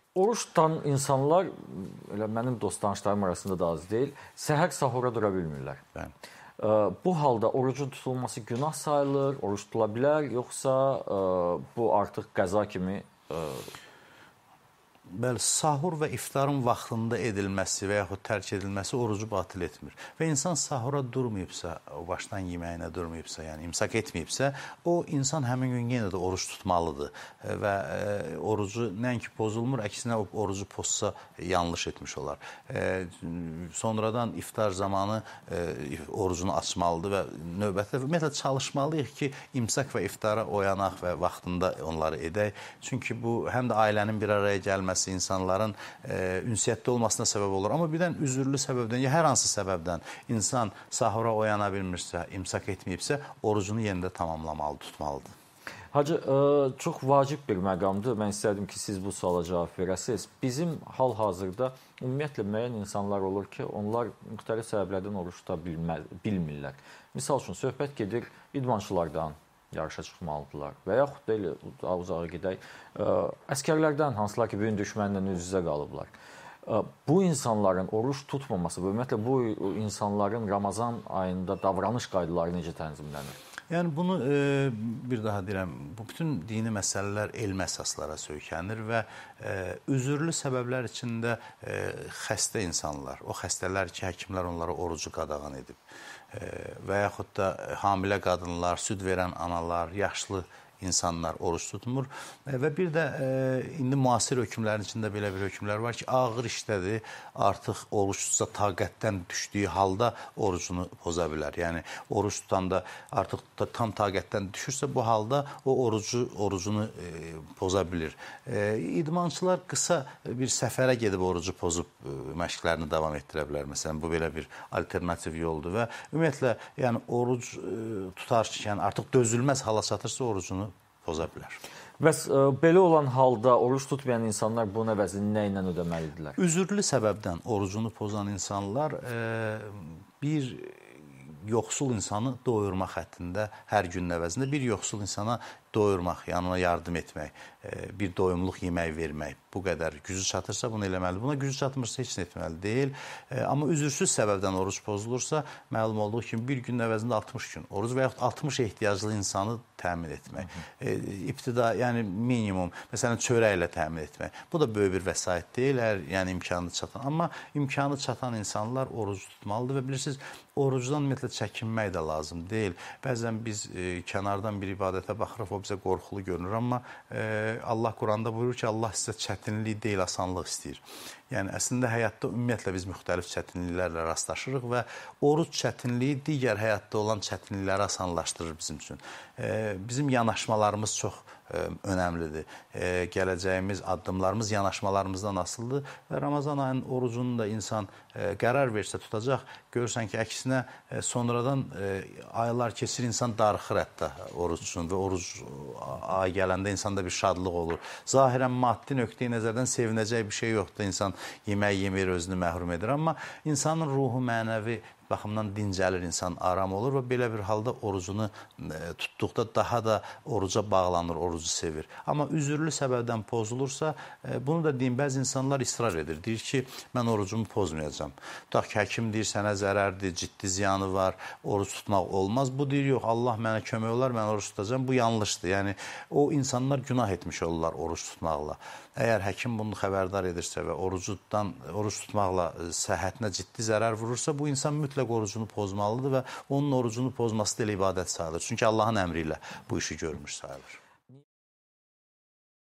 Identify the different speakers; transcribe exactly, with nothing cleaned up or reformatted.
Speaker 1: Oruç tutan insanlar, elə mənim dost tanışlarım arasında da az deyil, səhər sahura dura bilmirlər.
Speaker 2: Bəli.
Speaker 1: Bu halda orucun tutulması günah sayılır, oruç tutula bilər, yoxsa bu artıq qəza kimi?
Speaker 2: Bəli, sahur və iftarın vaxtında edilməsi və yaxud tərk edilməsi orucu batil etmir. Və insan sahura durmayıbsa, o başdan yeməyinə durmayıbsa, yəni imsak etməyibsə, o insan həmin gün yenə də oruç tutmalıdır. Və e, orucu nəinki pozulmur, əksinə o orucu pozsa yanlış etmiş olar. E, sonradan iftar zamanı e, orucunu açmalıdır və növbətdə ümumiyyətlə çalışmalıyıq ki, imsak və iftara oyanaq və vaxtında onları edək. Çünki bu həm də ailənin bir araya gəlməsi, insanların e, ünsiyyətdə olmasına səbəb olur. Amma birdən üzürlü səbəbdən, ya hər hansı səbəbdən insan sahura oyana bilmirsə, imsak etməyibsə, orucunu yenə də tamamlamalı, tutmalıdır.
Speaker 1: Hacı, ə, çox vacib bir məqamdır. Mən istərdim ki, siz bu suala cavab verəsiniz. Bizim hal-hazırda ümumiyyətlə müəyyən insanlar olur ki, onlar müxtəlif səbəblərdən oruç tuta bilmirlər. Misal üçün, söhbət gedir idmançılardan, yarışa çıxmalıdırlar və yaxud da elə uzağa gedək, əskərlərdən, hansılar ki, böyük düşmənlə üz-üzə qalıblar. Bu insanların oruç tutmaması, ümumiyyətlə bu insanların Ramazan ayında davranış qaydaları necə tənzimlənir?
Speaker 2: Yəni bunu e, bir daha deyirəm, bu bütün dini məsələlər elmi əsaslara söykənir və e, üzürlü səbəblər içində e, xəstə insanlar, o xəstələr ki, həkimlər onlara orucu qadağan edib e, və yaxud da hamilə qadınlar, süd verən analar, yaşlı insanlar oruç tutmur və bir də e, indi müasir hökmlərin içində belə bir hökmlər var ki, ağır işdədir, artıq oruç tutsa taqətdən düşdüyü halda orucunu poza bilər. Yəni oruç tutanda artıq da tam taqətdən düşürsə bu halda o orucu orucunu e, poza bilir. E, idmançılar qısa bir səfərə gedib orucu pozub e, məşqlərini davam etdirə bilər. Məsələn, bu belə bir alternativ yoldur və ümumiyyətlə yəni oruc e, tutarkən artıq dözülməz hala çatırsa orucunu poza bilər.
Speaker 1: Bəs ə, belə olan halda oruç tutmayan insanlar bunun əvəzini nə ilə ödəməlidirlər?
Speaker 2: Üzürlü səbəbdən orucunu pozan insanlar e, bir yoxsul insanı doyurmaq həttində hər günün əvəzində bir yoxsul insana doyurmaq, yanına yardım etmək, bir doyumluq yemək vermək, bu qədər gücü çatırsa bunu eləməlidir. Buna gücü çatmırsa heç nə etməli deyil. Amma üzürsüz səbəbdən oruç pozulursa, məlum olduğu kimi bir günün əvəzində altmış gün oruc və yaxud altmış ehtiyaclı insanı təmin etmək. Hı -hı. İbtida, yəni minimum, məsələn, çörəklə təmin etmək. Bu da böyük bir vəsait deyil, hər, yəni imkanı çatan. Amma imkanı çatan insanlar oruc tutmalıdır və bilirsiniz, orucdan ümumiyyətlə çəkinmək də lazım deyil. Bəzən biz e, kənardan bir ibadətə baxırıq, o bizə qorxulu görünür, amma e, Allah Quranda buyurur ki, Allah sizə çətinlik deyil, asanlıq istəyir. Yəni, əslində həyatda ümumiyyətlə biz müxtəlif çətinliklərlə rastlaşırıq və oruc çətinliyi digər həyatda olan çətinlikləri asanlaşdırır bizim üçün. E, bizim yanaşmalarımız çox e, önəmlidir. E, gələcəyimiz, addımlarımız yanaşmalarımızdan asılıdır və Ramazan ayının orucunu da insan e, qərar versə tutacaq, görürsən ki, əksinə e, sonradan e, aylar keçir, insan darıxır hətta oruc üçün və oruc ay gələndə insanda bir şadlıq olur. Zahirən maddi nöqteyi nəzərdən sevinəcək bir şey yoxdur, insan yemək yemir, özünü məhrum edir, amma insanın ruhu, mənəvi baxımdan dincəlir, insan aram olur və belə bir halda orucunu e, tutduqda daha da oruca bağlanır, orucu sevir. Amma üzürlü səbəbdən pozulursa, e, bunu da deyim, bəzi insanlar israr edir. Deyir ki, mən orucumu pozmayacağım. Tutaq ki, həkim deyir, sənə zərərdir, ciddi ziyanı var, oruc tutmaq olmaz. Bu deyir, yox, Allah mənə kömək olar, mən oruc tutacağım. Bu yanlışdır. Yəni, o insanlar günah etmiş olurlar oruc tutmaqla. Əgər həkim bunu xəbərdar edirsə və orucdan, oruc tutmaqla səhhətinə ciddi zərər vurursa, bu insan mütləq orucunu pozmalıdır və onun orucunu pozması da elə ibadət sayılır. Çünki Allahın əmri ilə bu işi görmüş sayılır.